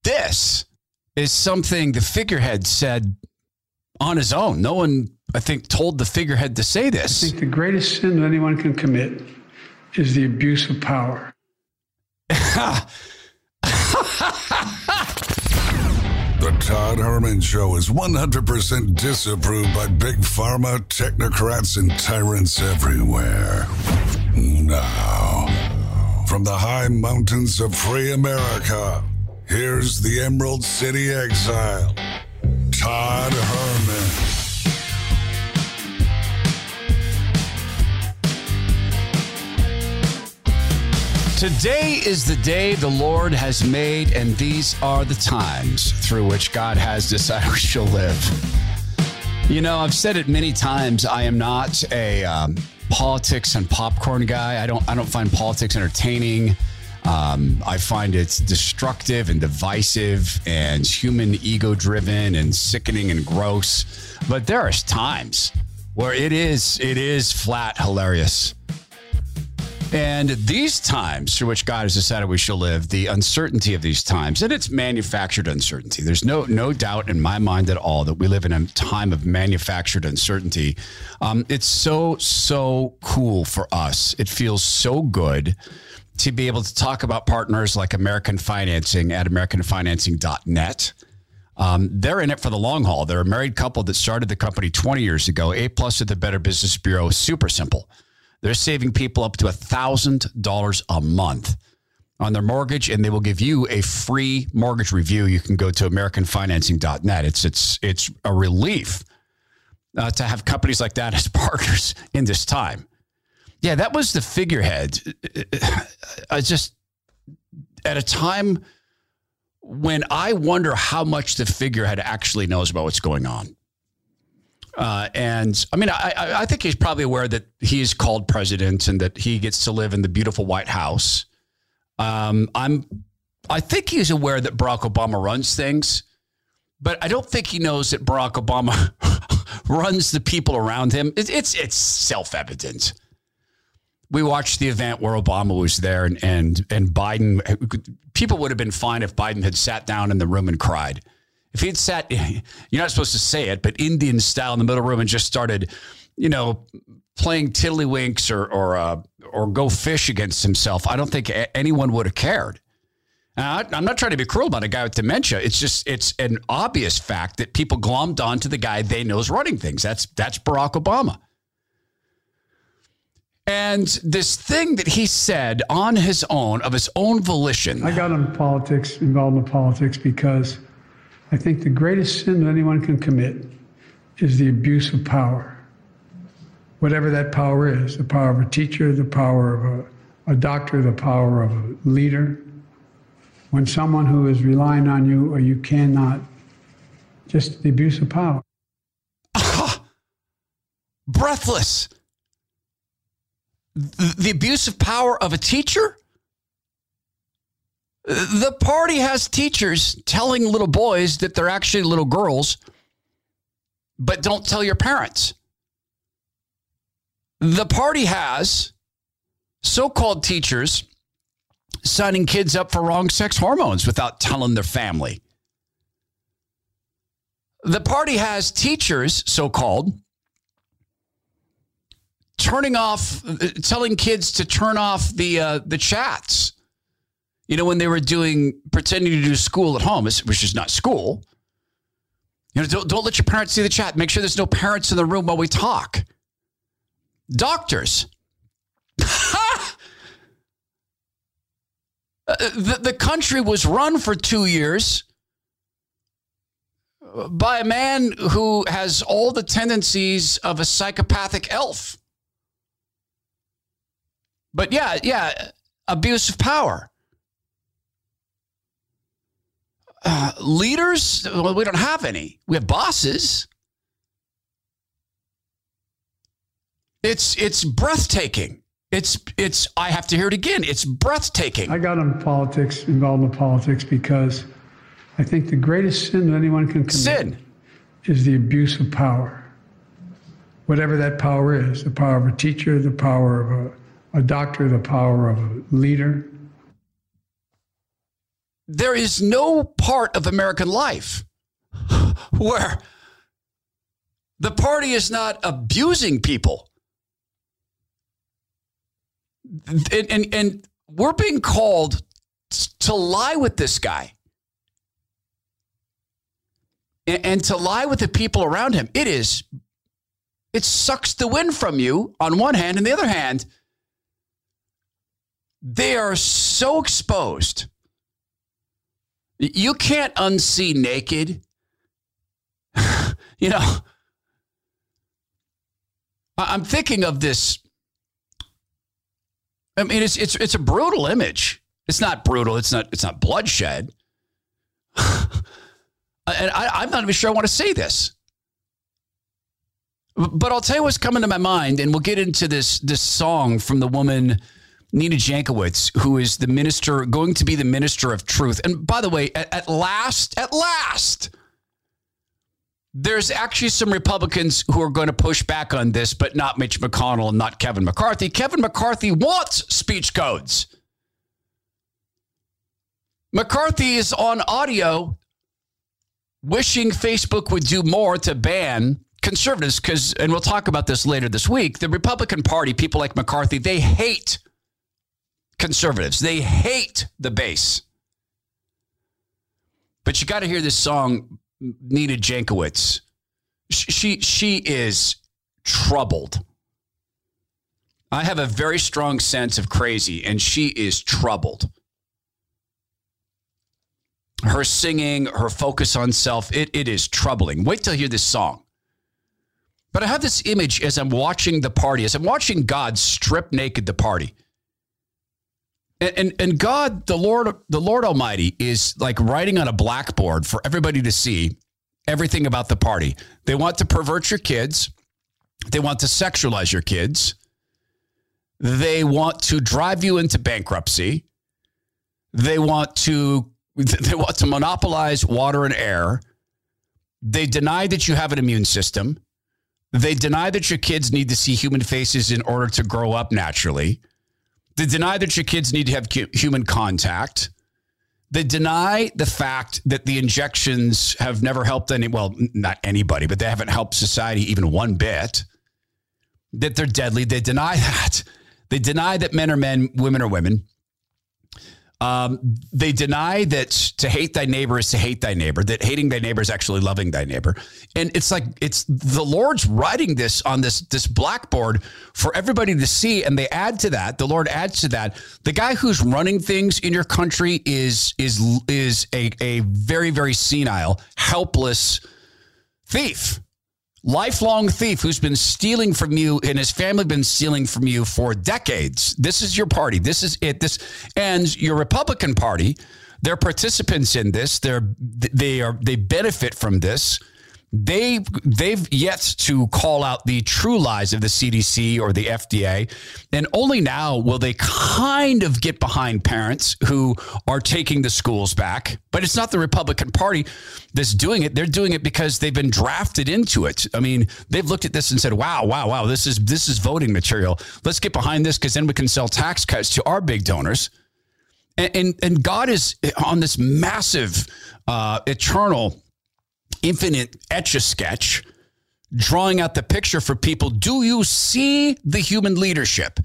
this is something the figurehead said on his own. No one, I think, told the figurehead to say this. I think the greatest sin that anyone can commit is the abuse of power. The Todd Herman Show is 100% disapproved by big pharma, technocrats, and tyrants everywhere. Now, from the high mountains of free America, here's the Emerald City exile, Todd Herman. Today is the day the Lord has made, and these are the times through which God has decided we shall live. You know, I've said it many times. I am not a politics and popcorn guy. I don't find politics entertaining. I find it destructive and divisive and human ego-driven and sickening and gross. But there are times where it is flat hilarious. And these times through which God has decided we shall live, the uncertainty of these times, and it's manufactured uncertainty. There's no doubt in my mind at all that we live in a time of manufactured uncertainty. It's so cool for us. It feels so good to be able to talk about partners like American Financing at AmericanFinancing.net. They're in it for the long haul. They're a married couple that started the company 20 years ago. A+ at the Better Business Bureau. Super simple. They're saving people up to $1,000 a month on their mortgage, and they will give you a free mortgage review. You can go to AmericanFinancing.net. It's a relief to have companies like that as partners in this time. Yeah, that was the figurehead. I just, at a time when I wonder how much the figurehead actually knows about what's going on. And I mean, I think he's probably aware that he is called president and that he gets to live in the beautiful White House. I think he's aware that Barack Obama runs things, but I don't think he knows that Barack Obama runs the people around him. It's self-evident. We watched the event where Obama was there and Biden. People would have been fine if Biden had sat down in the room and cried. If he'd sat, you're not supposed to say it, but Indian style in the middle room and just started, playing tiddlywinks or go fish against himself, I don't think anyone would have cared. I'm not trying to be cruel about a guy with dementia. It's an obvious fact that people glommed onto the guy they know is running things. That's Barack Obama. And this thing that he said on his own, of his own volition. I got involved in politics because I think the greatest sin that anyone can commit is the abuse of power. Whatever that power is, the power of a teacher, the power of a doctor, the power of a leader. When someone who is relying on you or you cannot, just the abuse of power. Breathless. The abuse of power of a teacher? The party has teachers telling little boys that they're actually little girls, but don't tell your parents. The party has so-called teachers signing kids up for wrong sex hormones without telling their family. The party has teachers, so-called, telling kids to turn off the chats. When they were pretending to do school at home, which is not school. Don't let your parents see the chat. Make sure there's no parents in the room while we talk. Doctors. The country was run for 2 years by a man who has all the tendencies of a psychopathic elf. But yeah, abuse of power. Leaders, well, we don't have any. We have bosses. It's breathtaking. It's I have to hear it again. It's breathtaking. I got involved in politics because I think the greatest sin that anyone can commit is the abuse of power. Whatever that power is, the power of a teacher, the power of a doctor, the power of a leader. there is no part of American life where the party is not abusing people. And we're being called to lie with this guy and to lie with the people around him. It sucks the wind from you on one hand. And the other hand, they are so exposed. You can't unsee naked. You know, I'm thinking of this. I mean, it's a brutal image. It's not brutal. It's not bloodshed. And I'm not even sure I want to say this. But I'll tell you what's coming to my mind, and we'll get into this song from the woman Nina Jankowicz, who is going to be the minister of truth. And by the way, at last, there's actually some Republicans who are going to push back on this, but not Mitch McConnell and not Kevin McCarthy. Kevin McCarthy wants speech codes. McCarthy is on audio wishing Facebook would do more to ban conservatives because, and we'll talk about this later this week, the Republican Party, people like McCarthy, they hate conservatives. They hate the base. But you got to hear this song, Nina Jankowicz. She is troubled. I have a very strong sense of crazy, and she is troubled. Her singing, her focus on self, it is troubling. Wait till you hear this song. But I have this image as I'm watching the party, as I'm watching God strip naked the party. And God, the Lord Almighty, is like writing on a blackboard for everybody to see everything about the party. They want to pervert your kids. They want to sexualize your kids. They want to drive you into bankruptcy. They want to monopolize water and air. They deny that you have an immune system. They deny that your kids need to see human faces in order to grow up naturally. They deny that your kids need to have human contact. They deny the fact that the injections have never helped not anybody, but they haven't helped society even one bit. That they're deadly. They deny that. They deny that men are men, women are women. They deny that to hate thy neighbor is to hate thy neighbor, that hating thy neighbor is actually loving thy neighbor. And it's the Lord's writing this on this blackboard for everybody to see. And they add to that, the Lord adds to that, the guy who's running things in your country is a very, very senile, helpless thief. Lifelong thief who's been stealing from you and his family been stealing from you for decades. This is your party. This is it. And your Republican Party, they're participants in this. They benefit from this. They've yet to call out the true lies of the CDC or the FDA. And only now will they kind of get behind parents who are taking the schools back. But it's not the Republican Party that's doing it. They're doing it because they've been drafted into it. I mean, they've looked at this and said, wow, this is voting material. Let's get behind this because then we can sell tax cuts to our big donors. And God is on this massive, eternal, infinite Etch-a-Sketch, drawing out the picture for people. Do you see the human leadership?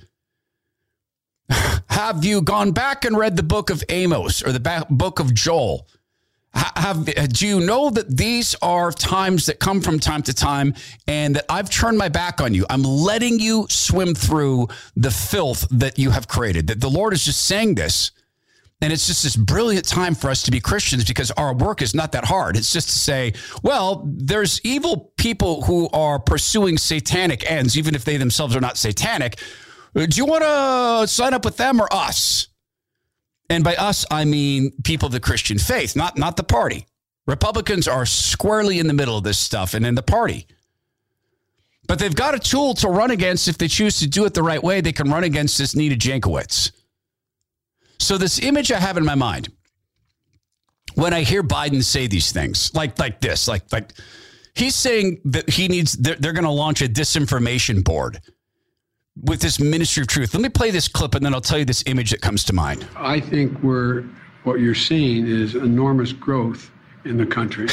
Have you gone back and read the book of Amos or the book of Joel? Do you know that these are times that come from time to time and that I've turned my back on you? I'm letting you swim through the filth that you have created. That the Lord is just saying this. And it's just this brilliant time for us to be Christians because our work is not that hard. It's just to say, well, there's evil people who are pursuing satanic ends, even if they themselves are not satanic. Do you want to sign up with them or us? And by us, I mean people of the Christian faith, not the party. Republicans are squarely in the middle of this stuff and in the party. But they've got a tool to run against. If they choose to do it the right way, they can run against this Nina Jankowicz. So this image I have in my mind, when I hear Biden say these things, like this, like he's saying that they're going to launch a disinformation board with this ministry of truth. Let me play this clip and then I'll tell you this image that comes to mind. I think we're what you're seeing is enormous growth in the country.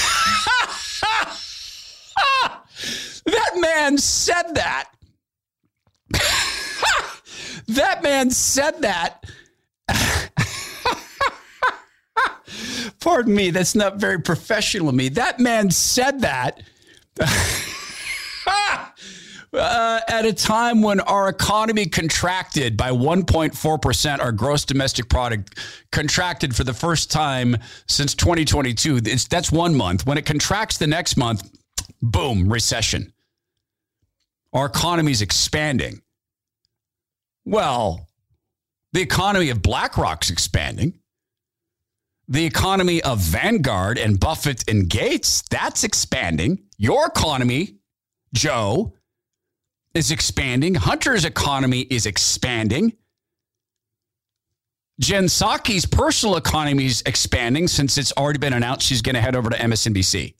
That man said that. That man said that. Pardon me, that's not very professional of me. That man said that at a time when our economy contracted by 1.4%, our gross domestic product contracted for the first time since 2022. That's 1 month. When it contracts the next month, boom, recession. Our economy is expanding. Well, the economy of BlackRock's expanding. The economy of Vanguard and Buffett and Gates, that's expanding. Your economy, Joe, is expanding. Hunter's economy is expanding. Jen Psaki's personal economy is expanding since it's already been announced she's going to head over to MSNBC.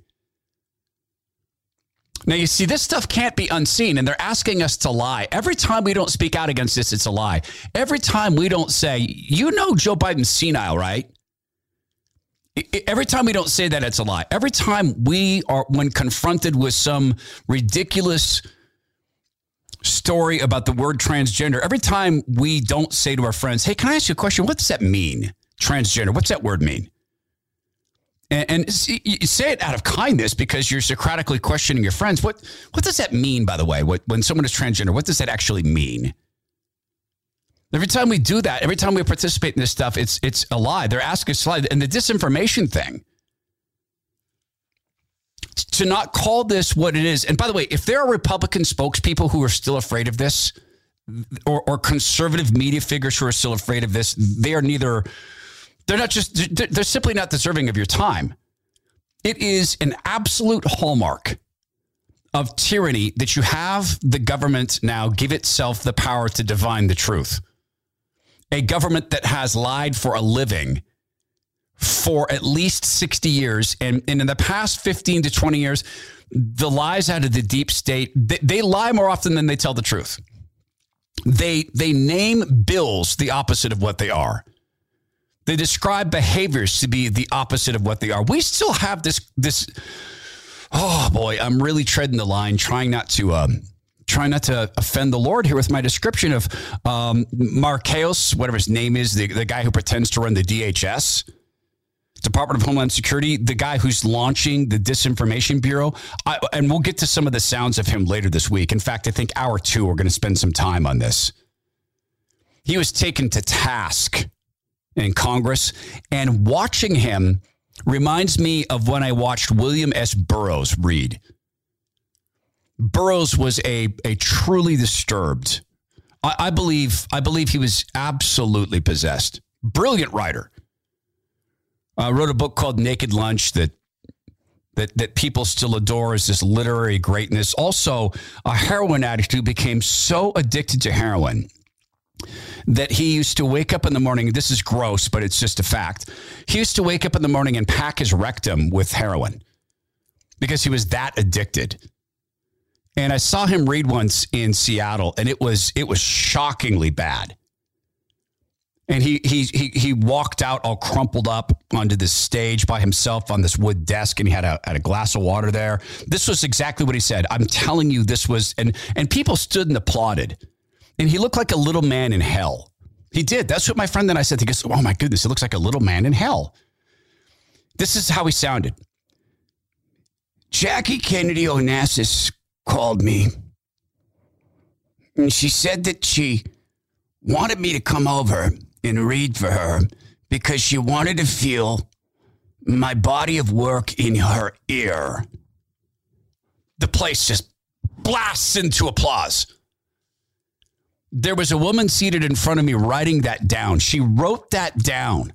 Now, you see, this stuff can't be unseen, and they're asking us to lie. Every time we don't speak out against this, it's a lie. Every time we don't say, you know Joe Biden's senile, right? Every time we don't say that, it's a lie. Every time we are, when confronted with some ridiculous story about the word transgender, every time we don't say to our friends, hey, can I ask you a question? What does that mean? Transgender. What's that word mean? And you say it out of kindness because you're Socratically questioning your friends. What does that mean, by the way? When someone is transgender, what does that actually mean? Every time we do that, every time we participate in this stuff, it's a lie. They're asking us to lie. And the disinformation thing, to not call this what it is. And by the way, if there are Republican spokespeople who are still afraid of this, or conservative media figures who are still afraid of this, they're simply not deserving of your time. It is an absolute hallmark of tyranny that you have the government now give itself the power to divine the truth. A government that has lied for a living for at least 60 years. And in the past 15 to 20 years, the lies out of the deep state, they lie more often than they tell the truth. They name bills the opposite of what they are. They describe behaviors to be the opposite of what they are. We still have this. Oh boy, I'm really treading the line, trying not to offend the Lord here with my description of Marqueos, whatever his name is, the guy who pretends to run the DHS, Department of Homeland Security, the guy who's launching the Disinformation Bureau. And we'll get to some of the sounds of him later this week. In fact, I think hour 2, we're going to spend some time on this. He was taken to task in Congress, and watching him reminds me of when I watched William S. Burroughs read. Burroughs was a truly disturbed. I believe he was absolutely possessed. Brilliant writer. Wrote a book called Naked Lunch that people still adore as this literary greatness. Also, a heroin addict who became so addicted to heroin that he used to wake up in the morning. This is gross, but it's just a fact. He used to wake up in the morning and pack his rectum with heroin because he was that addicted. And I saw him read once in Seattle, and it was shockingly bad. And he walked out all crumpled up onto this stage by himself on this wood desk, and he had a glass of water there. This was exactly what he said. I'm telling you, this was, and people stood and applauded. And he looked like a little man in hell. He did. That's what my friend and I said. He goes, oh my goodness, he looks like a little man in hell. This is how he sounded. Jackie Kennedy Onassis called me. And she said that she wanted me to come over and read for her because she wanted to feel my body of work in her ear. The place just blasts into applause. There was a woman seated in front of me writing that down. She wrote that down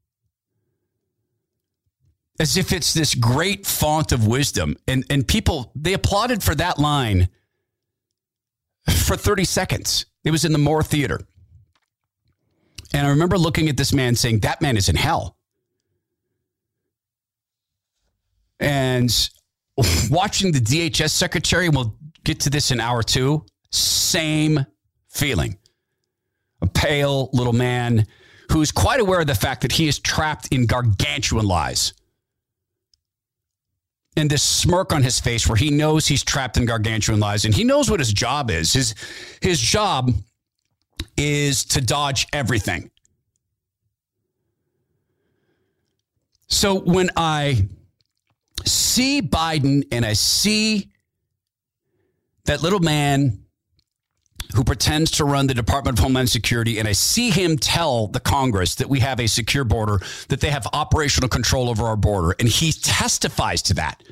as if it's this great font of wisdom. And people, they applauded for that line for 30 seconds. It was in the Moore Theater. And I remember looking at this man saying, that man is in hell. And watching the DHS secretary, and we'll get to this in hour 2, same feeling. A pale little man who's quite aware of the fact that he is trapped in gargantuan lies. And this smirk on his face where he knows he's trapped in gargantuan lies, and he knows what his job is. His job is to dodge everything. So when I see Biden and I see that little man who pretends to run the Department of Homeland Security, and I see him tell the Congress that we have a secure border, that they have operational control over our border, and he testifies to that,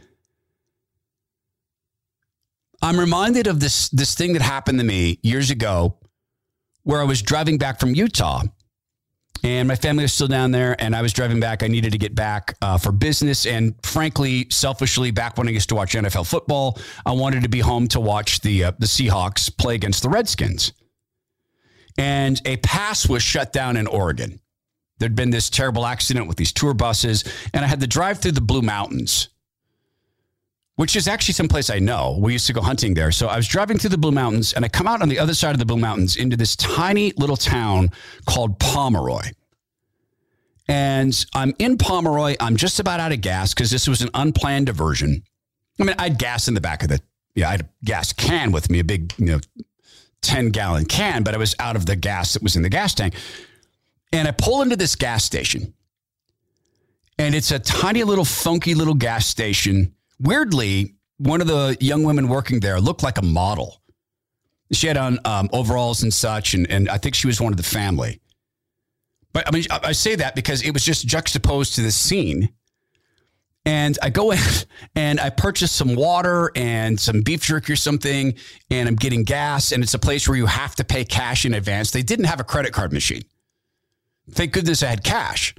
I'm reminded of this thing that happened to me years ago where I was driving back from Utah, and my family was still down there, and I was driving back. I needed to get back for business, and frankly, selfishly, back when I used to watch NFL football, I wanted to be home to watch the Seahawks play against the Redskins. And a pass was shut down in Oregon. There'd been this terrible accident with these tour buses, and I had to drive through the Blue Mountains, which is actually someplace I know. We used to go hunting there. So I was driving through the Blue Mountains, and I come out on the other side of the Blue Mountains into this tiny little town called Pomeroy. And I'm in Pomeroy. I'm just about out of gas because this was an unplanned diversion. I mean, I had gas in the back of I had a gas can with me, a big, 10-gallon can, but I was out of the gas that was in the gas tank. And I pull into this gas station, and it's a tiny little funky little gas station. Weirdly, one of the young women working there looked like a model. She had on overalls and such, and I think she was one of the family. But I mean, I say that because it was just juxtaposed to this scene. And I go in and I purchase some water and some beef jerky or something, and I'm getting gas, and it's a place where you have to pay cash in advance. They didn't have a credit card machine. Thank goodness I had cash.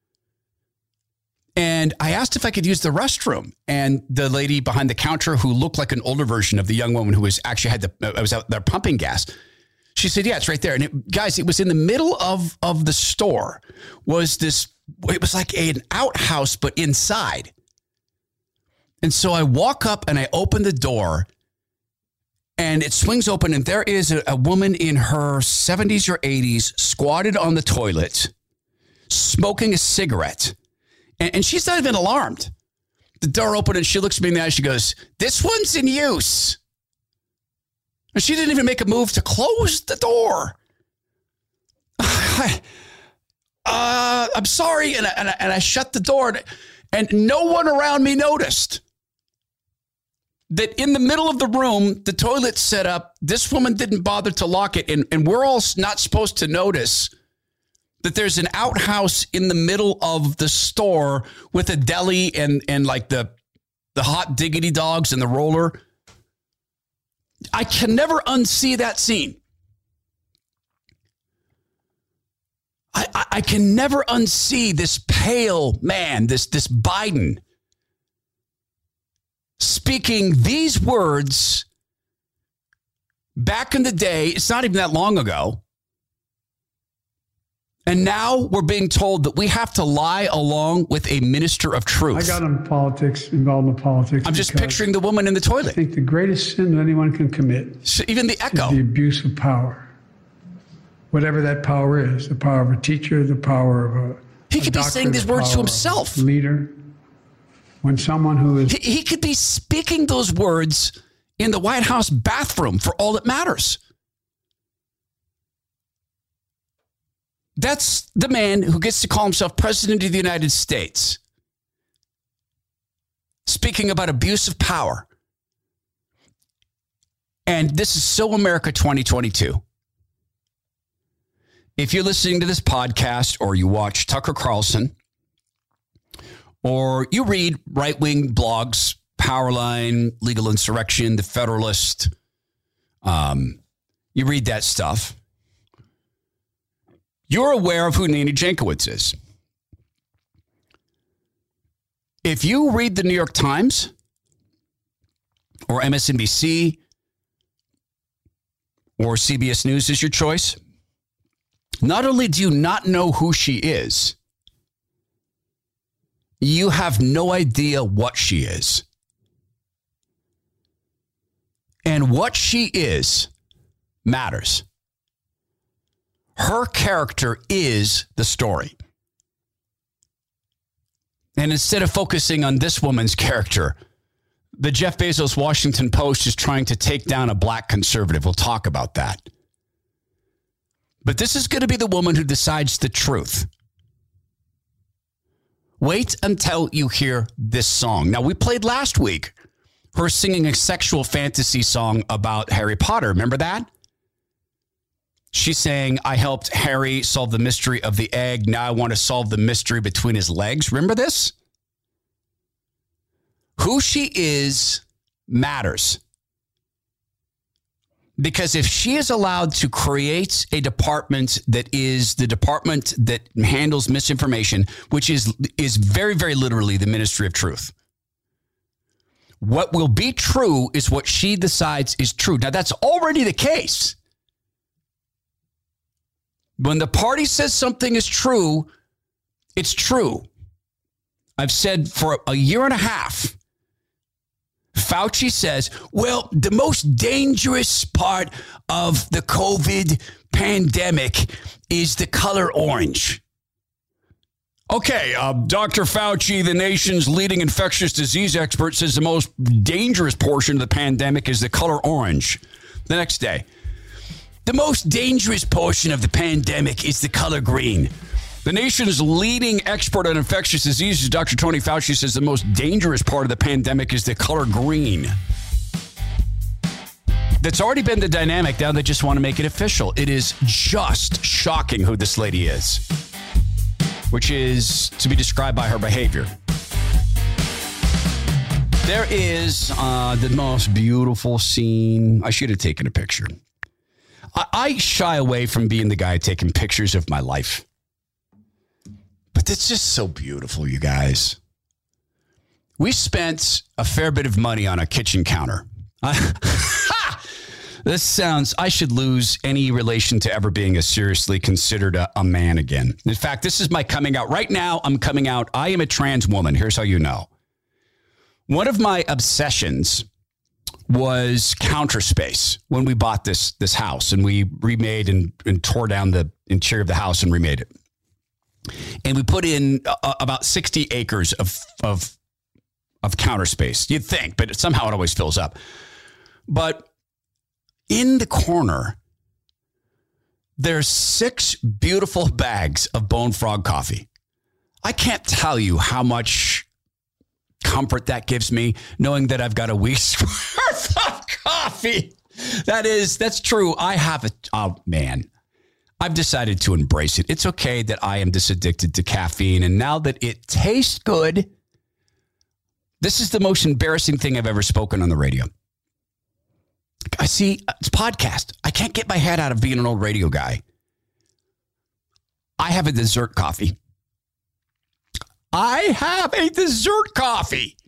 And I asked if I could use the restroom. And the lady behind the counter, who looked like an older version of the young woman who was actually I was out there pumping gas, she said, yeah, it's right there. And guys, it was in the middle of the store it was like an outhouse, but inside. And so I walk up and I open the door, and it swings open, and there is a woman in her 70s or 80s squatted on the toilet, smoking a cigarette. And she's not even alarmed. The door opened, and she looks at me in the eye. She goes, "This one's in use." And she didn't even make a move to close the door. I'm sorry. And I shut the door, and no one around me noticed that in the middle of the room, the toilet's set up. This woman didn't bother to lock it. And we're all not supposed to notice that there's an outhouse in the middle of the store with a deli and like the hot diggity dogs and the roller. I can never unsee that scene. I can never unsee this pale man, this Biden, speaking these words back in the day. It's not even that long ago. And now we're being told that we have to lie along with a minister of truth. I got involved in politics. I'm just picturing the woman in the toilet. I think the greatest sin that anyone can commit, so even the echo, is the abuse of power. Whatever that power is, the power of a teacher, the power of he could be saying these words to himself. Leader. When someone who is... He could be speaking those words in the White House bathroom for all that matters. That's the man who gets to call himself President of the United States, speaking about abuse of power. And this is so America 2022. If you're listening to this podcast, or you watch Tucker Carlson, or you read right-wing blogs, Powerline, Legal Insurrection, The Federalist, you read that stuff, you're aware of who Nina Jankowicz is. If you read the New York Times or MSNBC or CBS News is your choice, not only do you not know who she is, you have no idea what she is. And what she is matters. Her character is the story. And instead of focusing on this woman's character, the Jeff Bezos Washington Post is trying to take down a black conservative. We'll talk about that. But this is going to be the woman who decides the truth. Wait until you hear this song. Now, we played last week her singing a sexual fantasy song about Harry Potter. Remember that? She's saying, I helped Harry solve the mystery of the egg. Now I want to solve the mystery between his legs. Remember this? Who she is matters. Because if she is allowed to create a department that is the department that handles misinformation, which is very, very literally the Ministry of Truth. What will be true is what she decides is true. Now, that's already the case. When the party says something is true, it's true. I've said for a year and a half, Fauci says, well, the most dangerous part of the COVID pandemic is the color orange. Okay, Dr. Fauci, the nation's leading infectious disease expert, says the most dangerous portion of the pandemic is the color orange. The next day, the most dangerous portion of the pandemic is the color green. The nation's leading expert on infectious diseases, Dr. Tony Fauci, says the most dangerous part of the pandemic is the color green. That's already been the dynamic. Now they just want to make it official. It is just shocking who this lady is, which is to be described by her behavior. There is the most beautiful scene. I should have taken a picture. I shy away from being the guy taking pictures of my life. But it's just so beautiful, you guys. We spent a fair bit of money on a kitchen counter. This sounds, I should lose any relation to ever being seriously considered a man again. In fact, this is my coming out. Right now, I'm coming out. I am a trans woman. Here's how you know. One of my obsessions was counter space when we bought this house and we remade and tore down the interior of the house and remade it. And we put in about 60 acres of counter space. You'd think, but somehow it always fills up. But in the corner, there's 6 beautiful bags of Bone Frog coffee. I can't tell you how much comfort that gives me, knowing that I've got a week's worth of coffee. That's true. I have it. Oh, man. I've decided to embrace it. It's okay that I am disaddicted to caffeine. And now that it tastes good, this is the most embarrassing thing I've ever spoken on the radio. I see it's podcast. I can't get my head out of being an old radio guy. I have a dessert coffee. I have a dessert coffee.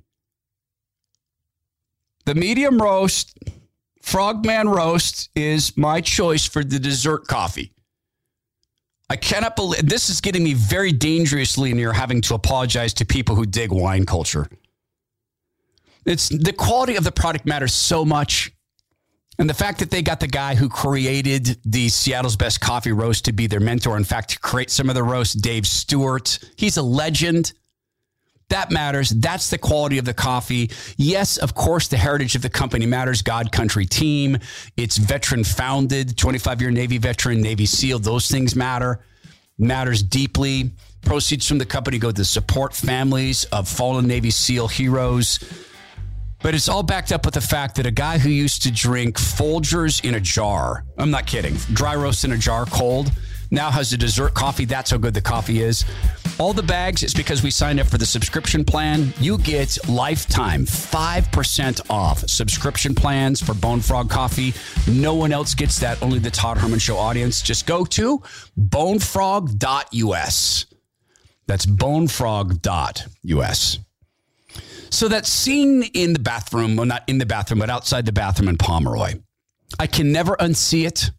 The medium roast, Frogman roast is my choice for the dessert coffee. I cannot believe this is getting me very dangerously near having to apologize to people who dig wine culture. It's the quality of the product matters so much. And the fact that they got the guy who created the Seattle's Best Coffee Roast to be their mentor, in fact, to create some of the roasts, Dave Stewart, he's a legend. That matters. That's the quality of the coffee. Yes, of course, the heritage of the company matters. God Country Team. It's veteran founded, 25-year Navy veteran, Navy SEAL. Those things matters deeply. Proceeds from the company go to support families of fallen Navy SEAL heroes. But it's all backed up with the fact that a guy who used to drink Folgers in a jar, I'm not kidding, dry roast in a jar cold, now has a dessert coffee. That's how good the coffee is. All the bags, it's because we signed up for the subscription plan. You get lifetime 5% off subscription plans for Bone Frog coffee. No one else gets that, only the Todd Herman Show audience. Just go to bonefrog.us. That's bonefrog.us. So that scene in the bathroom, well, not in the bathroom, but outside the bathroom in Pomeroy, I can never unsee it.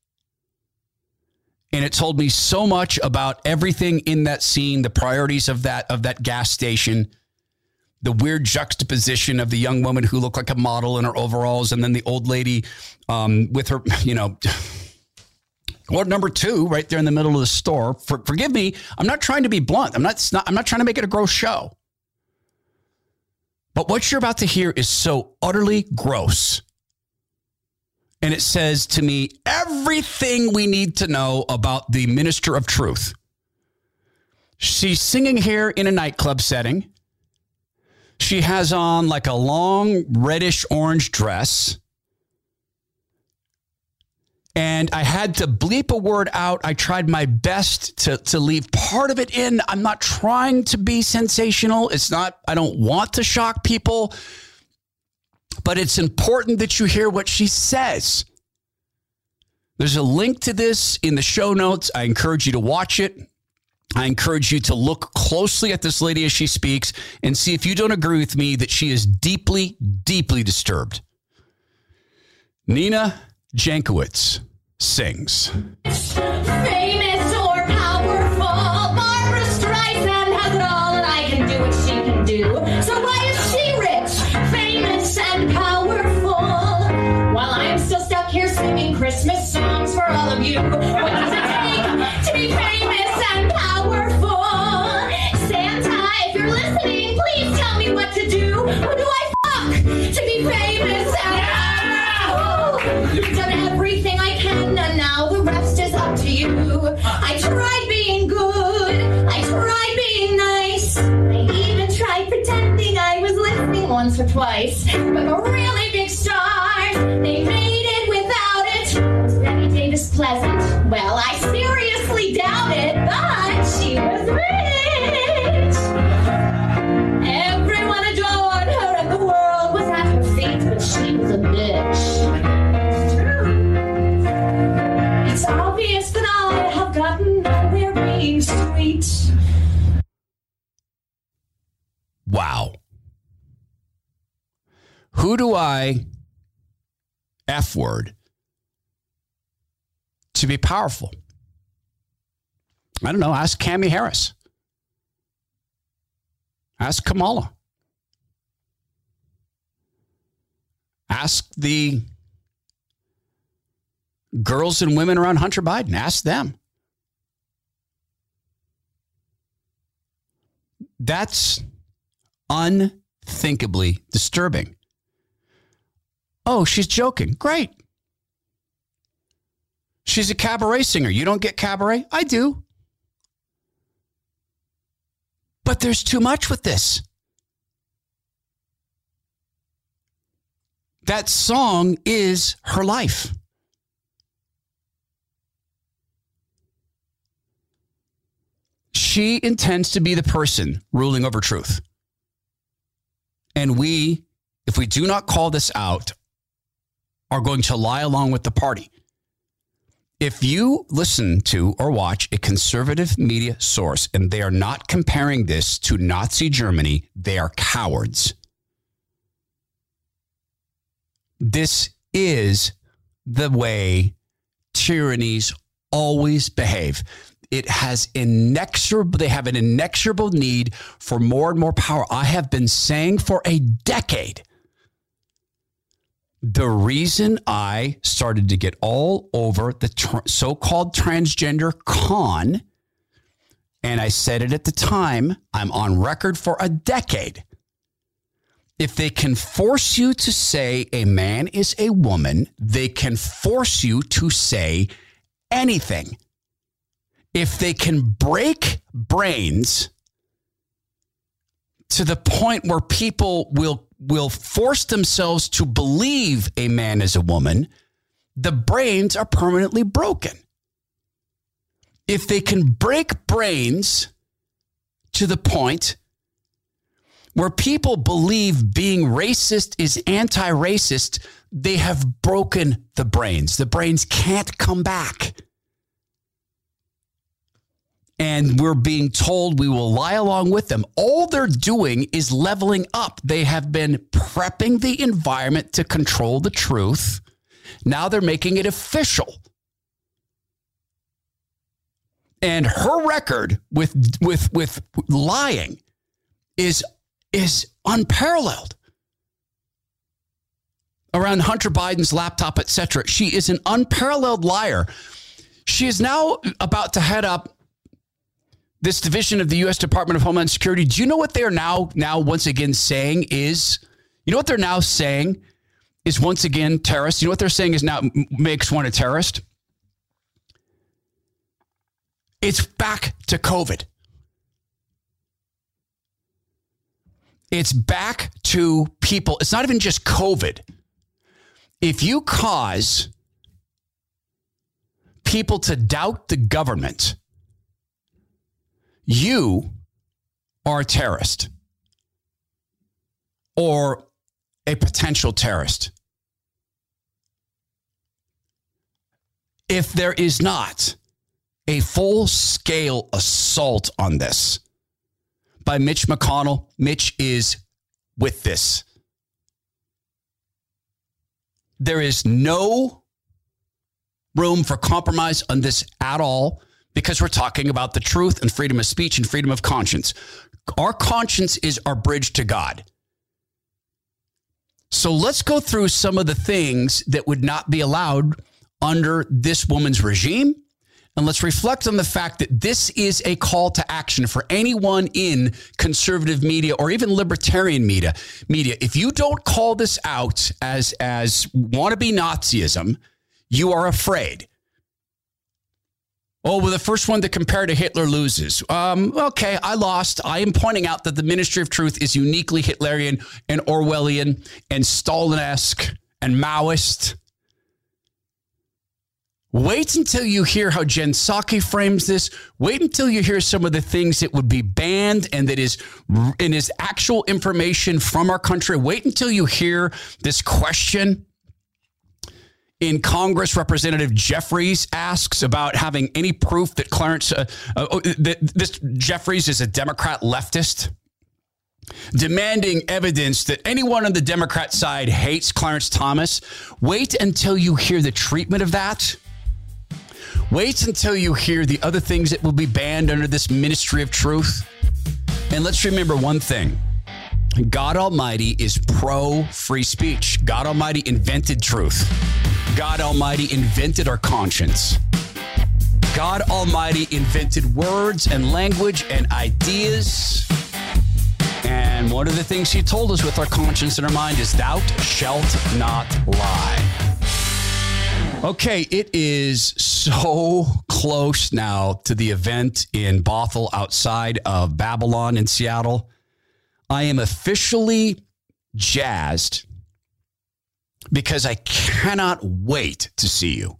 And it told me so much about everything in that scene, the priorities of that gas station, the weird juxtaposition of the young woman who looked like a model in her overalls, and then the old lady with her, Or number 2, right there in the middle of the store. Forgive me, I'm not trying to be blunt. I'm not trying to make it a gross show. But what you're about to hear is so utterly gross. And it says to me everything we need to know about the minister of truth. She's singing here in a nightclub setting. She has on like a long reddish orange dress. And I had to bleep a word out. I tried my best to leave part of it in. I'm not trying to be sensational. I don't want to shock people. But it's important that you hear what she says. There's a link to this in the show notes. I encourage you to watch it. I encourage you to look closely at this lady as she speaks and see if you don't agree with me that she is deeply, deeply disturbed. Nina Jankowicz sings. Famous or powerful, Barbra Streisand has it all, and I can do what she can do. So why is she rich, famous, and powerful, while I'm still stuck here singing Christmas songs for all of you? What does it take to be famous and powerful? Santa, if you're listening, please tell me what to do. Who do I fuck to be famous and powerful? I've done everything I can, and now the rest is up to you. I tried being good, I tried being nice, I even tried pretending I was listening once or twice. But the really big stars, they made it without it. Was Betty Davis pleasant? Well, I seriously doubt it, but she was rich. Everyone adored her and the world was at her feet, but she was a bitch. It's obvious that I have gotten nowhere being sweet. Wow. Who do I F word to be powerful? I don't know. Ask Cammie Harris. Ask Kamala. Ask the girls and women around Hunter Biden. Ask them. That's unthinkably disturbing. Oh, she's joking. Great. She's a cabaret singer. You don't get cabaret? I do. But there's too much with this. That song is her life. She intends to be the person ruling over truth. And we, if we do not call this out, are going to lie along with the party. If you listen to or watch a conservative media source and they are not comparing this to Nazi Germany, they are cowards. This is the way tyrannies always behave. It has they have an inexorable need for more and more power. I have been saying for a decade, the reason I started to get all over the so-called transgender con, and I said it at the time, I'm on record for a decade. If they can force you to say a man is a woman, they can force you to say anything. If they can break brains to the point where people will force themselves to believe a man is a woman, the brains are permanently broken. If they can break brains to the point where people believe being racist is anti-racist, they have broken the brains. The brains can't come back. And we're being told we will lie along with them. All they're doing is leveling up. They have been prepping the environment to control the truth. Now they're making it official. And her record with lying is unparalleled. Around Hunter Biden's laptop, etc. She is an unparalleled liar. She is now about to head up this division of the U.S. Department of Homeland Security. Do you know what they are now once again saying is, once again terrorist? You know what they're saying is now makes one a terrorist? It's back to COVID. It's back to people. It's not even just COVID. If you cause people to doubt the government, you are a terrorist or a potential terrorist. If there is not a full-scale assault on this by Mitch McConnell, Mitch is with this. There is no room for compromise on this at all, because we're talking about the truth and freedom of speech and freedom of conscience. Our conscience is our bridge to God. So let's go through some of the things that would not be allowed under this woman's regime. And let's reflect on the fact that this is a call to action for anyone in conservative media or even libertarian media. If you don't call this out as wannabe Nazism, you are afraid. Oh, well, the first one to compare to Hitler loses. Okay, I lost. I am pointing out that the Ministry of Truth is uniquely Hitlerian and Orwellian and Stalin-esque and Maoist. Wait until you hear how Jen Psaki frames this. Wait until you hear some of the things that would be banned and that is actual information from our country. Wait until you hear this question in Congress. Representative Jeffries asks about having any proof that this Jeffries is a Democrat leftist, demanding evidence that anyone on the Democrat side hates Clarence Thomas. Wait until you hear the treatment of that. Wait until you hear the other things that will be banned under this Ministry of Truth. And let's remember one thing. God Almighty is pro-free speech. God Almighty invented truth. God Almighty invented our conscience. God Almighty invented words and language and ideas. And one of the things he told us with our conscience in our mind is, thou shalt not lie. Okay, it is so close now to the event in Bothell outside of Babylon in Seattle. I am officially jazzed because I cannot wait to see you.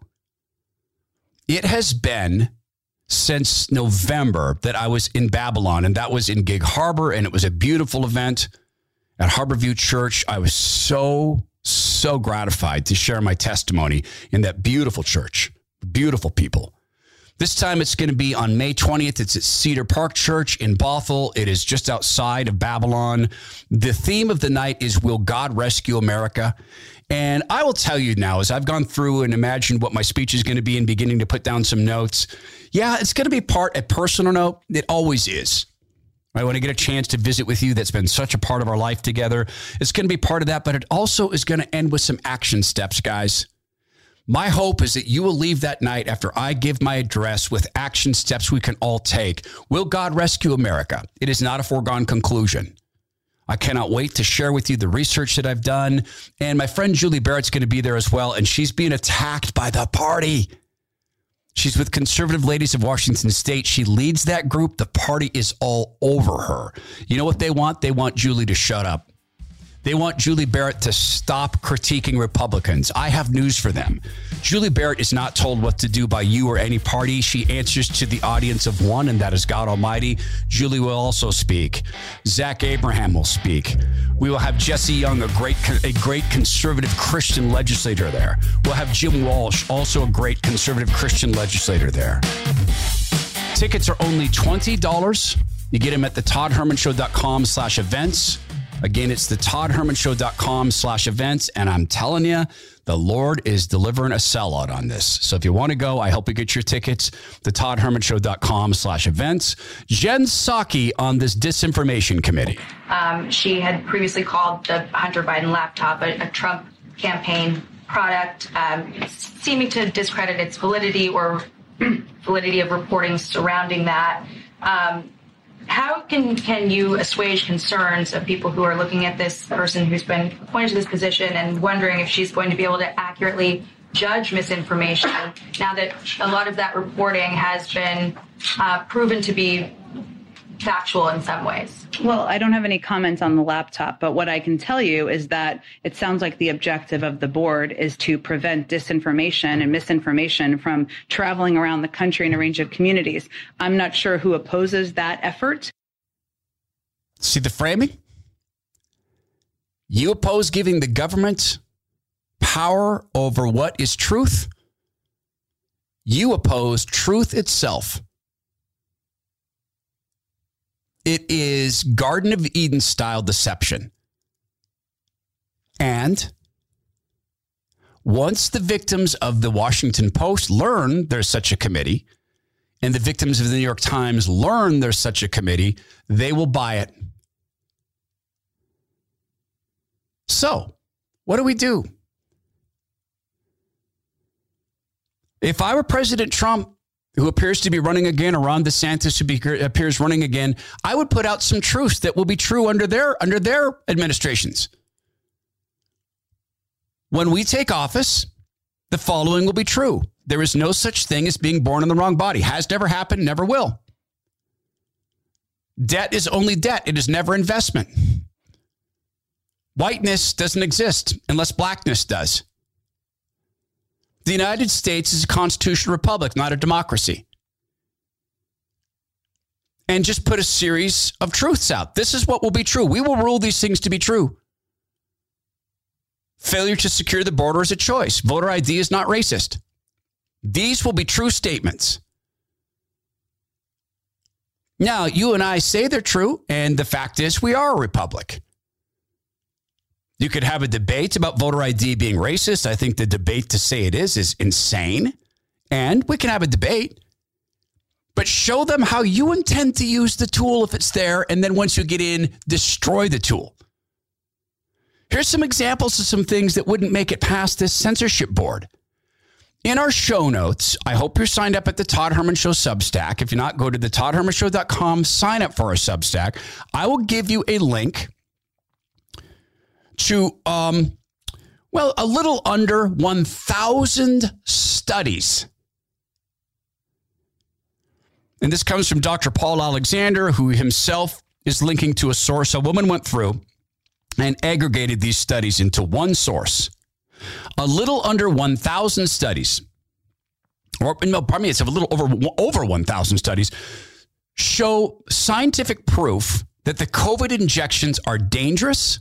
It has been since November that I was in Babylon, and that was in Gig Harbor, and it was a beautiful event at Harborview Church. I was so gratified to share my testimony in that beautiful church, beautiful people. This time it's going to be on May 20th. It's at Cedar Park Church in Bothell. It is just outside of Babylon. The theme of the night is, Will God Rescue America? And I will tell you now, as I've gone through and imagined what my speech is going to be and beginning to put down some notes, yeah, it's going to be a personal note. It always is. I want to get a chance to visit with you. That's been such a part of our life together. It's going to be part of that, but it also is going to end with some action steps, guys. My hope is that you will leave that night after I give my address with action steps we can all take. Will God rescue America? It is not a foregone conclusion. I cannot wait to share with you the research that I've done. And my friend Julie Barrett's going to be there as well. And she's being attacked by the party. She's with Conservative Ladies of Washington State. She leads that group. The party is all over her. You know what they want? They want Julie to shut up. They want Julie Barrett to stop critiquing Republicans. I have news for them. Julie Barrett is not told what to do by you or any party. She answers to the audience of one, and that is God Almighty. Julie will also speak. Zach Abraham will speak. We will have Jesse Young, a great conservative Christian legislator there. We'll have Jim Walsh, also a great conservative Christian legislator there. Tickets are only $20. You get them at thetoddhermanshow.com/events. Again, it's thetoddhermanshow.com/events. And I'm telling you, the Lord is delivering a sellout on this. So if you want to go, I hope you get your tickets. thetoddhermanshow.com/events. Jen Psaki on this disinformation committee. She had previously called the Hunter Biden laptop a Trump campaign product, seeming to discredit its validity or validity of reporting surrounding that. How can you assuage concerns of people who are looking at this person who's been appointed to this position and wondering if she's going to be able to accurately judge misinformation now that a lot of that reporting has been proven to be factual in some ways? Well, I don't have any comments on the laptop, but what I can tell you is that it sounds like the objective of the board is to prevent disinformation and misinformation from traveling around the country in a range of communities. I'm not sure who opposes that effort. See the framing? You oppose giving the government power over what is truth. You oppose truth itself. It is Garden of Eden style deception. And once the victims of the Washington Post learn there's such a committee, and the victims of the New York Times learn there's such a committee, they will buy it. So, what do? If I were President Trump, who appears to be running again, or Ron DeSantis, who appears running again, I would put out some truths that will be true under their administrations. When we take office, the following will be true. There is no such thing as being born in the wrong body. Has never happened, never will. Debt is only debt. It is never investment. Whiteness doesn't exist unless blackness does. The United States is a constitutional republic, not a democracy. And just put a series of truths out. This is what will be true. We will rule these things to be true. Failure to secure the border is a choice. Voter ID is not racist. These will be true statements. Now, you and I say they're true, and the fact is we are a republic. You could have a debate about voter ID being racist. I think the debate to say it is insane. And we can have a debate. But show them how you intend to use the tool if it's there. And then once you get in, destroy the tool. Here's some examples of some things that wouldn't make it past this censorship board. In our show notes, I hope you're signed up at the Todd Herman Show Substack. If you're not, go to the ToddHermanShow.com, sign up for our Substack. I will give you a link to, a little under 1,000 studies. And this comes from Dr. Paul Alexander, who himself is linking to a source. A woman went through and aggregated these studies into one source. A little under 1,000 studies, it's a little over 1,000 studies, show scientific proof that the COVID injections are dangerous.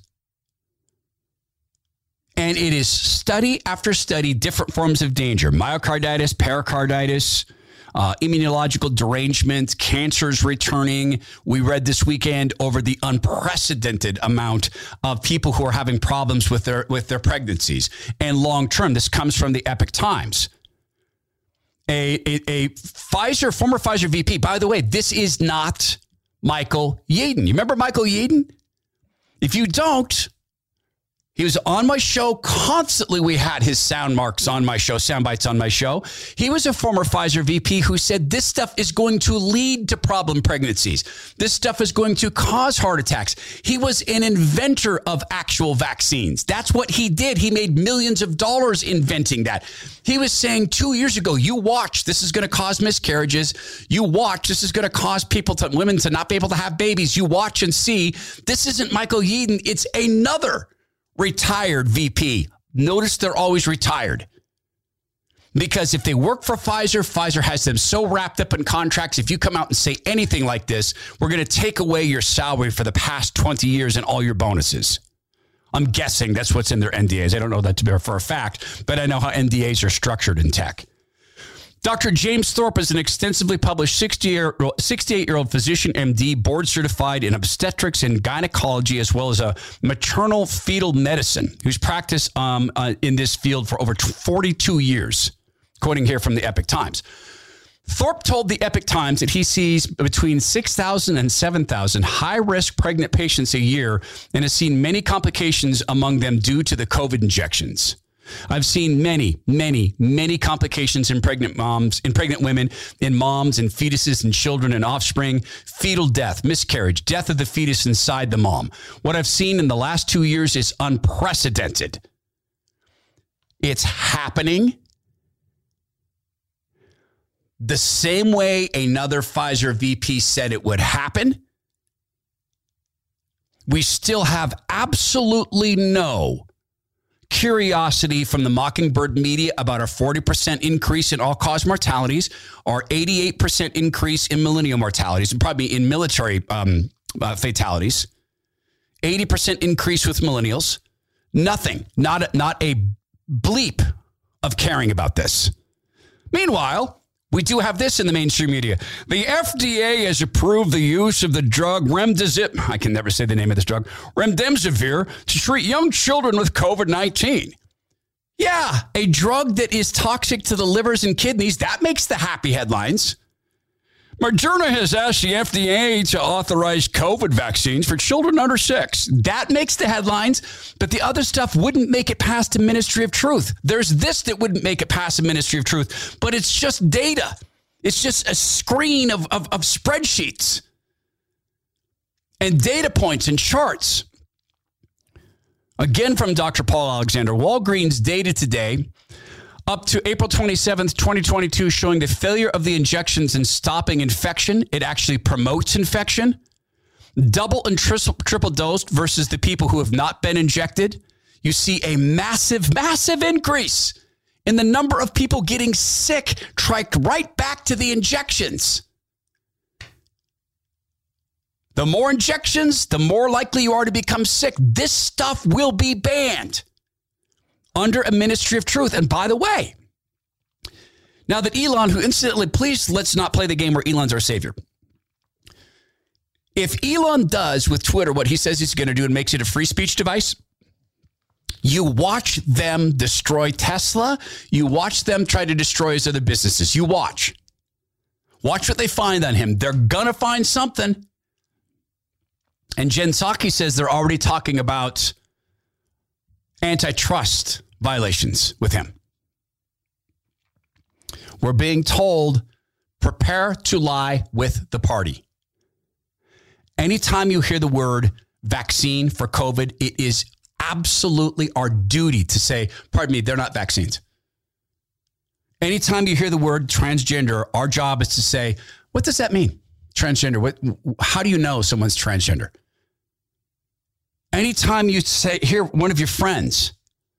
And it is study after study, different forms of danger: myocarditis, pericarditis, immunological derangement, cancers returning. We read this weekend over the unprecedented amount of people who are having problems with their pregnancies and long term. This comes from the Epoch Times. A former Pfizer VP. By the way, this is not Michael Yeadon. You remember Michael Yeadon? If you don't, he was on my show constantly. We had his sound marks on my show, sound bites on my show. He was a former Pfizer VP who said this stuff is going to lead to problem pregnancies. This stuff is going to cause heart attacks. He was an inventor of actual vaccines. That's what he did. He made millions of dollars inventing that. He was saying 2 years ago, you watch, this is going to cause miscarriages. You watch, this is going to cause women to not be able to have babies. You watch and see. This isn't Michael Yeadon. It's another retired VP. Notice they're always retired. Because if they work for Pfizer, Pfizer has them so wrapped up in contracts. If you come out and say anything like this, we're going to take away your salary for the past 20 years and all your bonuses. I'm guessing that's what's in their NDAs. I don't know that to be for a fact, but I know how NDAs are structured in tech. Dr. James Thorpe is an extensively published 68-year-old physician, MD, board certified in obstetrics and gynecology, as well as a maternal fetal medicine, who's practiced in this field for over 42 years, quoting here from the Epoch Times. Thorpe told the Epoch Times that he sees between 6,000 and 7,000 high-risk pregnant patients a year and has seen many complications among them due to the COVID injections. I've seen many, many, many complications in pregnant moms, in pregnant women, in moms and fetuses and children and offspring, fetal death, miscarriage, death of the fetus inside the mom. What I've seen in the last 2 years is unprecedented. It's happening the same way another Pfizer VP said it would happen. We still have absolutely no curiosity from the Mockingbird media about our 40% increase in all-cause mortalities, our 88% increase in millennial mortalities, and probably in military fatalities, 80% increase with millennials. Nothing, not a bleep of caring about this. Meanwhile, we do have this in the mainstream media. The FDA has approved the use of the drug remdesivir. I can never say the name of this drug. Remdesivir to treat young children with COVID-19. Yeah, a drug that is toxic to the livers and kidneys. That makes the happy headlines. Moderna has asked the FDA to authorize COVID vaccines for children under 6. That makes the headlines, but the other stuff wouldn't make it past the Ministry of Truth. There's this that wouldn't make it past the Ministry of Truth, but it's just data. It's just a screen of spreadsheets and data points and charts. Again, from Dr. Paul Alexander, Walgreens data today, up to April 27th, 2022, showing the failure of the injections in stopping infection. It actually promotes infection. Double and triple dosed versus the people who have not been injected. You see a massive, massive increase in the number of people getting sick, tracked right back to the injections. The more injections, the more likely you are to become sick. This stuff will be banned under a Ministry of Truth. And by the way, now that Elon, who incidentally, please let's not play the game where Elon's our savior. If Elon does with Twitter what he says he's going to do and makes it a free speech device, you watch them destroy Tesla. You watch them try to destroy his other businesses. You watch. Watch what they find on him. They're going to find something. And Jen Psaki says they're already talking about antitrust violations with him. We're being told, prepare to lie with the party. Anytime you hear the word vaccine for COVID, it is absolutely our duty to say, pardon me, they're not vaccines. Anytime you hear the word transgender, our job is to say, what does that mean? Transgender. How do you know someone's transgender? Anytime you hear one of your friends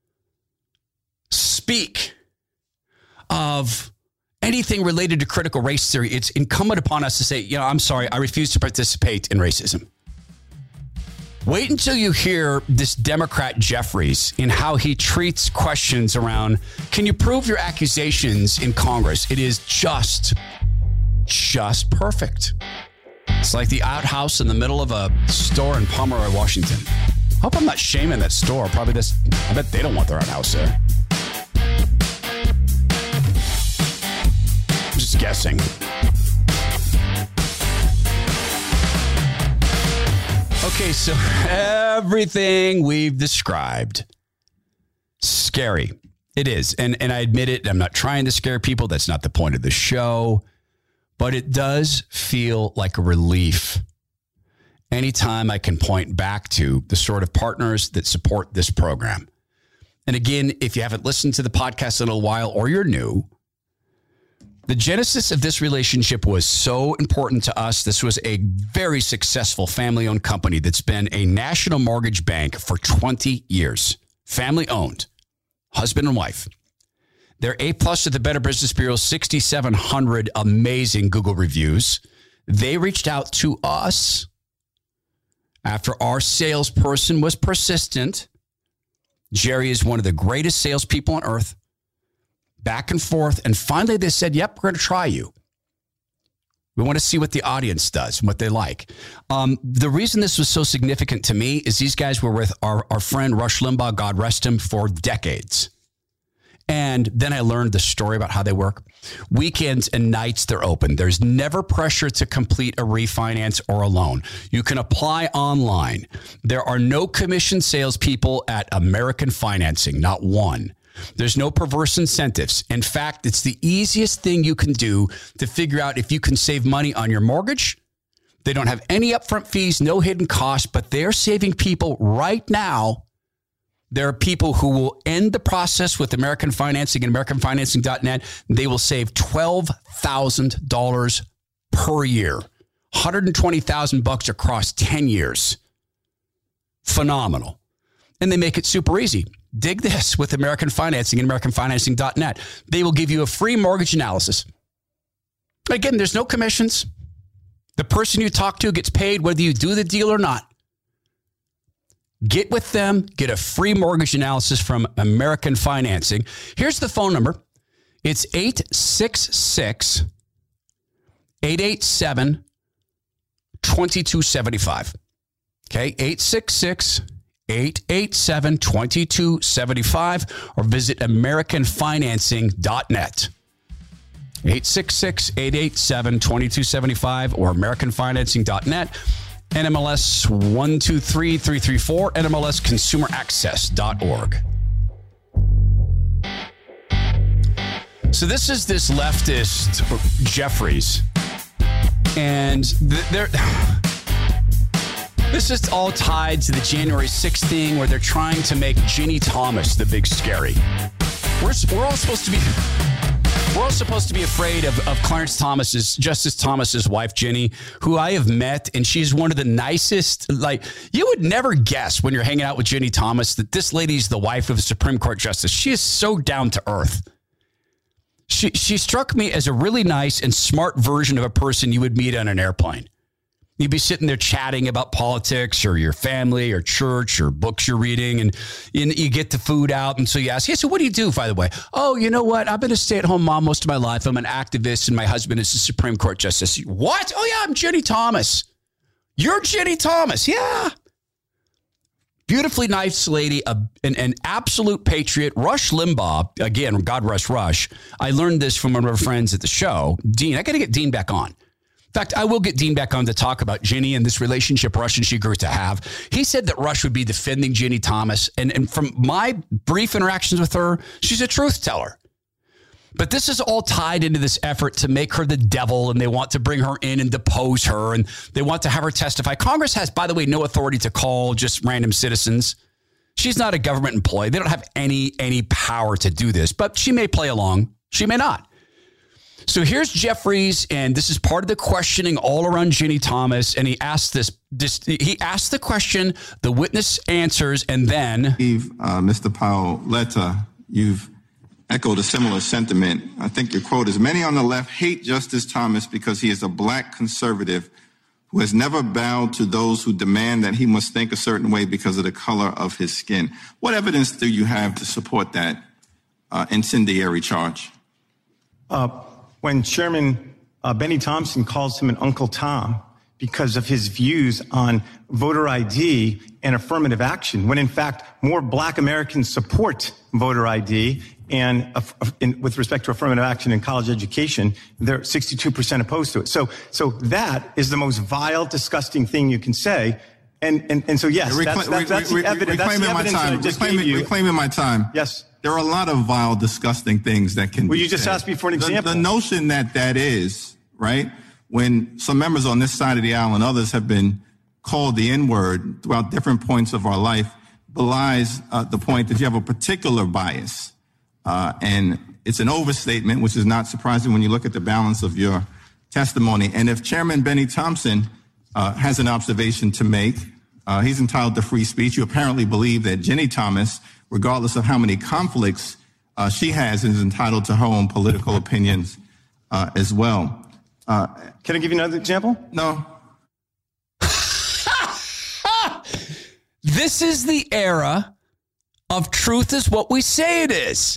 speak of anything related to critical race theory, it's incumbent upon us to say, I'm sorry, I refuse to participate in racism. Wait until you hear this Democrat Jeffries in how he treats questions around, can you prove your accusations in Congress? It is just perfect. It's like the outhouse in the middle of a store in Pomeroy, Washington. I hope I'm not shaming that store. Probably this. I bet they don't want their outhouse there. I'm just guessing. Okay, so everything we've described, scary. It is. And I admit it. I'm not trying to scare people. That's not the point of the show. But it does feel like a relief anytime I can point back to the sort of partners that support this program. And again, if you haven't listened to the podcast in a while or you're new, the genesis of this relationship was so important to us. This was a very successful family-owned company that's been a national mortgage bank for 20 years. Family-owned, husband and wife. They're A+ at the Better Business Bureau, 6,700 amazing Google reviews. They reached out to us after our salesperson was persistent. Jerry is one of the greatest salespeople on earth. Back and forth. And finally they said, yep, we're going to try you. We want to see what the audience does and what they like. The reason this was so significant to me is these guys were with our friend Rush Limbaugh, God rest him, for decades. And then I learned the story about how they work. Weekends and nights, they're open. There's never pressure to complete a refinance or a loan. You can apply online. There are no commission salespeople at American Financing, not one. There's no perverse incentives. In fact, it's the easiest thing you can do to figure out if you can save money on your mortgage. They don't have any upfront fees, no hidden costs, but they're saving people right now. There are people who will end the process with American Financing and AmericanFinancing.net. They will save $12,000 per year, $120,000 across 10 years. Phenomenal. And they make it super easy. Dig this with American Financing and AmericanFinancing.net. They will give you a free mortgage analysis. Again, there's no commissions. The person you talk to gets paid whether you do the deal or not. Get with them. Get a free mortgage analysis from American Financing. Here's the phone number. It's 866-887-2275. Okay, 866-887-2275 or visit AmericanFinancing.net. 866-887-2275 or AmericanFinancing.net. NMLS 123334, NMLSConsumerAccess.org. So this is this leftist Jeffries. And this is all tied to the January 6th thing where they're trying to make Ginny Thomas the big scary. We're all supposed to be... We're all supposed to be afraid of Justice Thomas's wife, Ginny, who I have met, and she's one of the nicest. Like, you would never guess when you're hanging out with Ginny Thomas that this lady's the wife of a Supreme Court justice. She is so down to earth. She struck me as a really nice and smart version of a person you would meet on an airplane. You'd be sitting there chatting about politics or your family or church or books you're reading, and you get the food out. And so you ask, hey, so what do you do, by the way? Oh, you know what? I've been a stay-at-home mom most of my life. I'm an activist, and my husband is a Supreme Court justice. What? Oh, yeah, I'm Ginny Thomas. You're Ginny Thomas. Yeah. Beautifully nice lady, an absolute patriot. Rush Limbaugh, again, God rest Rush. I learned this from one of our friends at the show. Dean, I got to get Dean back on. In fact, I will get Dean back on to talk about Ginny and this relationship Rush and she grew to have. He said that Rush would be defending Ginny Thomas. And from my brief interactions with her, she's a truth teller. But this is all tied into this effort to make her the devil, and they want to bring her in and depose her, and they want to have her testify. Congress has, by the way, no authority to call just random citizens. She's not a government employee. They don't have any power to do this, but she may play along. She may not. So here's Jeffries, and this is part of the questioning all around Ginny Thomas. And he asked he asked the question, the witness answers, and then Mr. Paoletta, you've echoed a similar sentiment. I think your quote is, many on the left hate Justice Thomas because he is a black conservative who has never bowed to those who demand that he must think a certain way because of the color of his skin. What evidence do you have to support that incendiary charge? When Chairman Benny Thompson calls him an Uncle Tom because of his views on voter ID and affirmative action, when in fact more black Americans support voter ID and with respect to affirmative action in college education, they're 62% opposed to it. So that is the most vile, disgusting thing you can say. And so, yes, that's the evidence. Reclaiming my time. Yes. There are a lot of vile, disgusting things that can be you just said. Asked me for an example. The notion that is, right, when some members on this side of the aisle and others have been called the N-word throughout different points of our life belies the point that you have a particular bias. And it's an overstatement, which is not surprising when you look at the balance of your testimony. And if Chairman Benny Thompson has an observation to make, he's entitled to free speech. You apparently believe that Ginny Thomas, regardless of how many conflicts she has, is entitled to her own political opinions as well. Can I give you another example? No. This is the era of truth is what we say it is.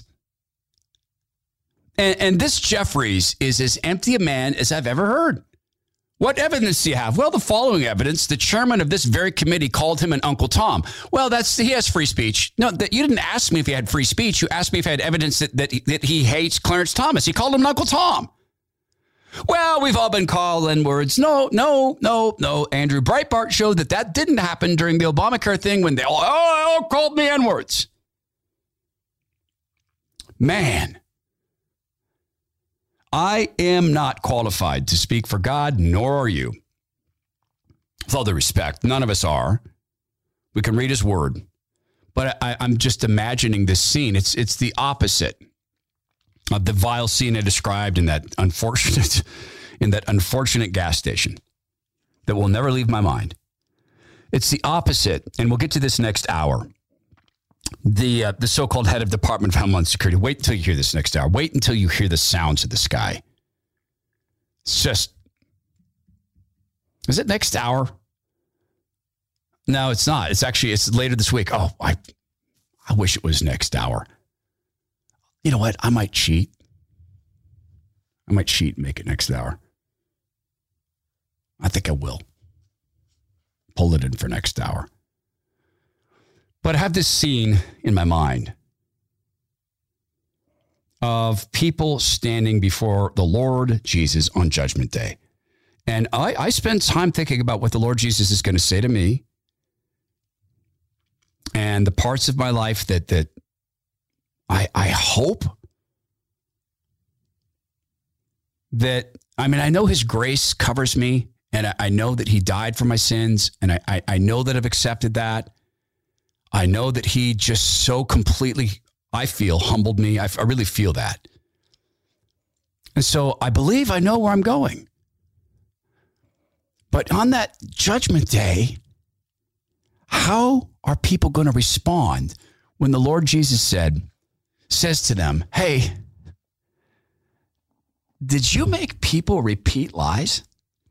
And this Jeffries is as empty a man as I've ever heard. What evidence do you have? Well, the following evidence. The chairman of this very committee called him an Uncle Tom. Well, he has free speech. No, you didn't ask me if he had free speech. You asked me if I had evidence that he hates Clarence Thomas. He called him an Uncle Tom. Well, we've all been called N-words. No. Andrew Breitbart showed that didn't happen during the Obamacare thing when they all called me N-words. Man, I am not qualified to speak for God, nor are you. With all due respect, none of us are. We can read his word. But I'm just imagining this scene. It's the opposite of the vile scene I described in that unfortunate gas station that will never leave my mind. It's the opposite, and we'll get to this next hour. The so-called head of Department of Homeland Security. Wait until you hear this next hour. Wait until you hear the sounds of this guy. It's just, is it next hour? No, it's not. It's later this week. Oh, I wish it was next hour. You know what? I might cheat. And make it next hour. I think I will. Pull it in for next hour. But I have this scene in my mind of people standing before the Lord Jesus on Judgment Day. And I spend time thinking about what the Lord Jesus is going to say to me and the parts of my life that I hope that, I know his grace covers me, and I know that he died for my sins, and I know that I've accepted that. I know that he just so completely, I feel, humbled me. I really feel that. And so I believe I know where I'm going. But on that Judgment Day, how are people going to respond when the Lord Jesus says to them, hey, did you make people repeat lies?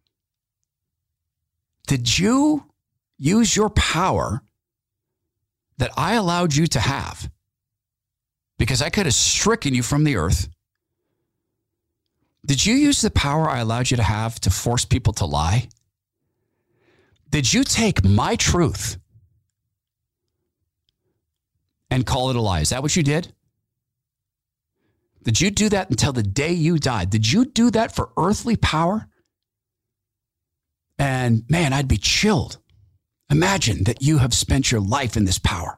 Did you use your power that I allowed you to have? Because I could have stricken you from the earth. Did you use the power I allowed you to have to force people to lie? Did you take my truth and call it a lie? Is that what you did? Did you do that until the day you died? Did you do that for earthly power? And man, I'd be chilled. Imagine that you have spent your life in this power.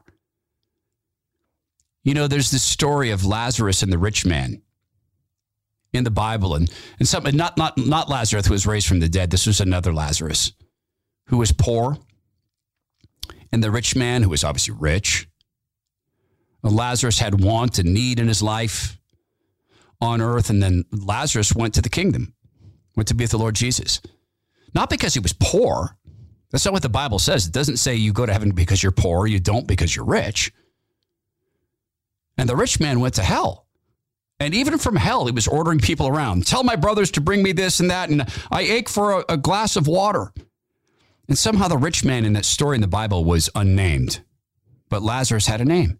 You know, there's this story of Lazarus and the rich man in the Bible, and something not Lazarus who was raised from the dead. This was another Lazarus who was poor, and the rich man who was obviously rich. Lazarus had want and need in his life on earth, and then Lazarus went to the kingdom, went to be with the Lord Jesus. Not because he was poor. That's not what the Bible says. It doesn't say you go to heaven because you're poor. You don't because you're rich. And the rich man went to hell. And even from hell, he was ordering people around. Tell my brothers to bring me this and that, and I ache for a glass of water. And somehow the rich man in that story in the Bible was unnamed. But Lazarus had a name.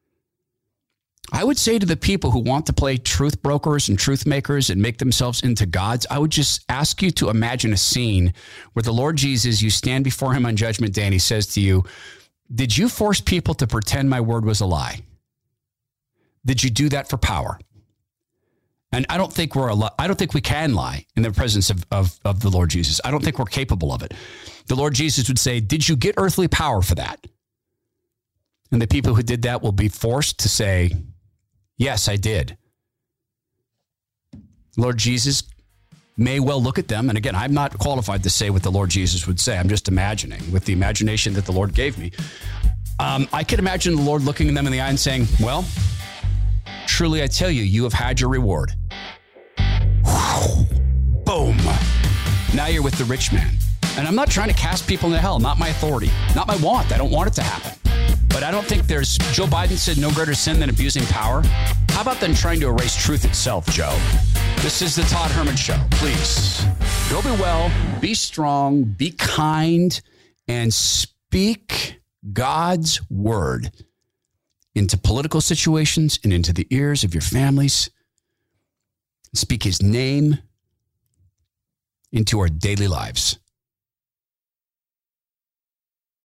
I would say to the people who want to play truth brokers and truth makers and make themselves into gods, I would just ask you to imagine a scene where the Lord Jesus, you stand before him on Judgment Day and he says to you, did you force people to pretend my word was a lie? Did you do that for power? And I don't think we can lie in the presence of the Lord Jesus. I don't think we're capable of it. The Lord Jesus would say, did you get earthly power for that? And the people who did that will be forced to say, yes, I did. Lord Jesus may well look at them. And again, I'm not qualified to say what the Lord Jesus would say. I'm just imagining with the imagination that the Lord gave me. I could imagine the Lord looking them in the eye and saying, well, truly I tell you, you have had your reward. Boom. Now you're with the rich man. And I'm not trying to cast people into hell. Not my authority. Not my want. I don't want it to happen. But I don't think there's, Joe Biden said no greater sin than abusing power. How about then trying to erase truth itself, Joe? This is the Todd Herman Show. Please, go be well, be strong, be kind, and speak God's word into political situations and into the ears of your families. Speak his name into our daily lives.